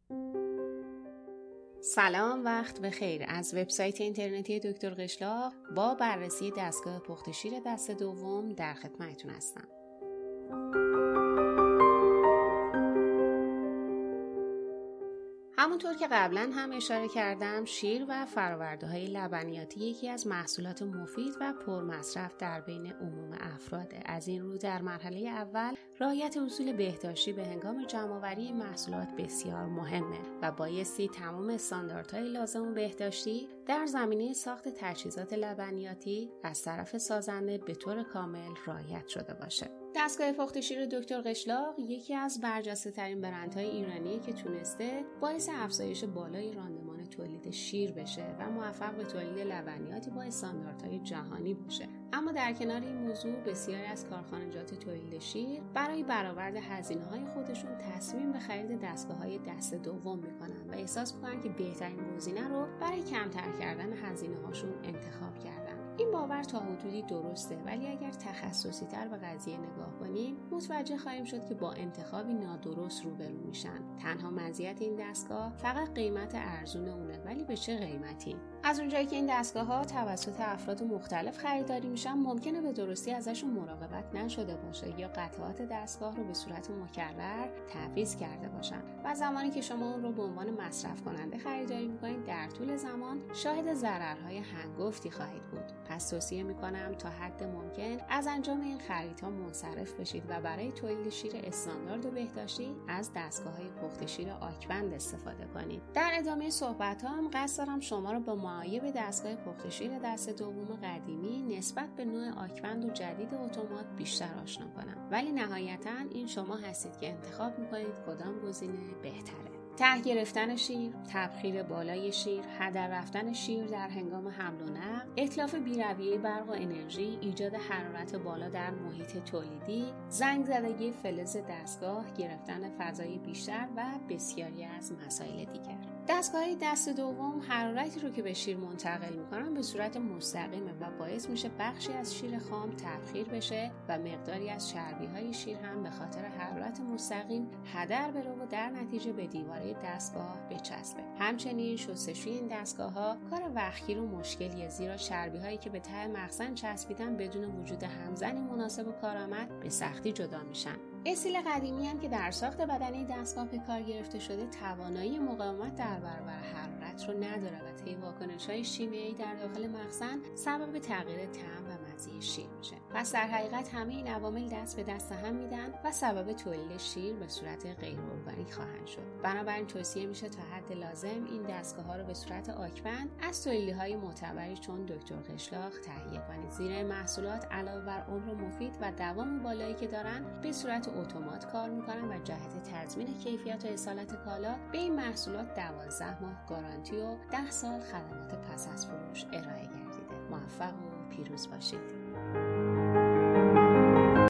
سلام، وقت بخیر. از وبسایت اینترنتی دکتر قشلاق با بررسی دستگاه پخت شیر دست دوم در خدمتتون هستم. همونطور که قبلا هم اشاره کردم، شیر و فرآورده‌های لبنیاتی یکی از محصولات مفید و پرمصرف در بین عموم افراده. از این رو در مرحله اول رعایت اصول بهداشتی به هنگام جمع‌آوری این محصولات بسیار مهمه و بایستی تمام استانداردهای لازم و بهداشتی در زمینه ساخت تجهیزات لبنیاتی از طرف سازنده به طور کامل رعایت شده باشه. دستگاه پخت شیر دکتر قشلاق یکی از برجسته‌ترین برندهای ایرانیه که تونسته باعث افزایش بالای راندمان تولید شیر بشه و موفق به تولید لبنیاتی با استانداردهای جهانی بشه. اما در کنار این موضوع بسیاری از کارخانجات تولید شیر برای برآورد هزینه‌های خودشون تصمیم به خرید دستگاه‌های دست دوم می‌کنن و احساس می‌کنن که بهترین گزینه رو برای کمتر کردن هزینه‌هاشون انتخاب کردن. این باور تا حدودی درسته، ولی اگر تخصصی تر به قضیه نگاه کنیم متوجه خواهیم شد که با انتخابی نادرست روبرو میشن. تنها مزیت این دستگاه فقط قیمت ارزون اونه، ولی به چه قیمتی؟ از اونجایی که این دستگاه ها توسط افراد مختلف خریداری میشن، ممکنه به درستی ازشون مراقبت نشده باشه یا قطعات دستگاه رو به صورت مکرر تعویض کرده باشن و زمانی که شما اون رو به عنوان مصرف کننده خریداری میکنید در طول زمان شاهد ضررهای هنگفتی خواهید بود. پس توصیه میکنم تا حد ممکن از انجام این خریدها منصرف بشید و برای تولید شیر استاندارد و بهداشتی از دستگاه‌های پخت شیر آکوند استفاده کنید. در ادامه صحبتام قصد دارم شما رو با معایب دستگاه پخت شیر دست دوم قدیمی نسبت به نوع آکوند و جدید اتومات بیشتر آشنا کنم. ولی نهایتاً این شما هستید که انتخاب میکنید کدام گزینه بهتره. ته گرفتن شیر، تبخیر بالای شیر، هدر رفتن شیر در هنگام حمل و نقل، اتلاف بی‌رویه برق و انرژی، ایجاد حرارت بالا در محیط تولیدی، زنگ زدگی فلز دستگاه، گرفتن فضای بیشتر و بسیاری از مسائل دیگر. دستگاه‌های دست دوم حرارتی رو که به شیر منتقل می‌کنن به صورت مستقیمه و باعث میشه بخشی از شیر خام تبخیر بشه و مقداری از چربی‌های شیر هم به خاطر حرارت مستقیم هدر بره و در نتیجه به دیواره دستگاه بچسبه. همچنین شستشوی این دستگاه‌ها کار وقتگیر و مشکلیه، زیرا چربی‌هایی که به ته مخزن چسبیدن بدون وجود همزنی مناسب و کارآمد به سختی جدا میشن. اصیل قدیمی هم که در ساخت بدنه دستگاه به کار گرفته شده توانایی مقاومت در برابر حرارت رو نداره و طی واکنش‌های شیمیایی در داخل مخزن سبب تغییر طعم و مزه شیر میشه. پس در حقیقت همه این عوامل دست به دست هم میدن و سبب تولید شیر به صورت غیر ارگانیک خواهند شد. بنابراین توصیه میشه تا حد لازم این دستگاه‌ها رو به صورت آکوند از تولیدهای معتبری چون دکتر قشلاق تهیه کنید، زیرا این محصولات علاوه بر عمر مفید و دوام بالایی که دارن به صورت اتومات کار میکنن و جهت تضمین کیفیت و اصالت کالا به این محصولات 12 ماه گارانتی و 10 سال خدمات پس از فروش ارائه گردیده. موفق و پیروز باشید.